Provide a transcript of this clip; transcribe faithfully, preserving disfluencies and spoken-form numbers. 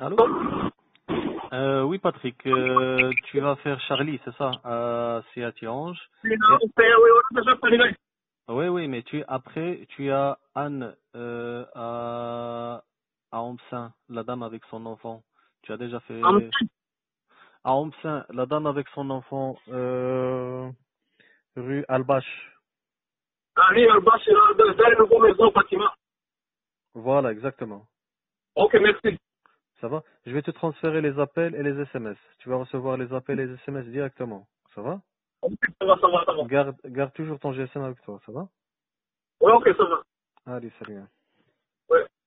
Allô? euh, Oui, Patrick, euh, tu vas faire Charlie, c'est ça, à Siatiange. Oui, on a déjà parlé. Oui, oui, mais tu après, tu as Anne euh, à, à Ompsin, la dame avec son enfant. Tu as déjà fait à Ompsin, la dame avec son enfant, euh, rue Albache. Allez, on va dans le nouveau maison bâtiment. Voilà, exactement. Ok, merci. Ça va? Je vais te transférer les appels et les S M S. Tu vas recevoir les appels et les S M S directement. Ça va? Ok, ça va, ça va, ça va. Garde, garde toujours ton G S M avec toi. Ça va? Ouais, ok, ça va. Allez, salut. Ouais.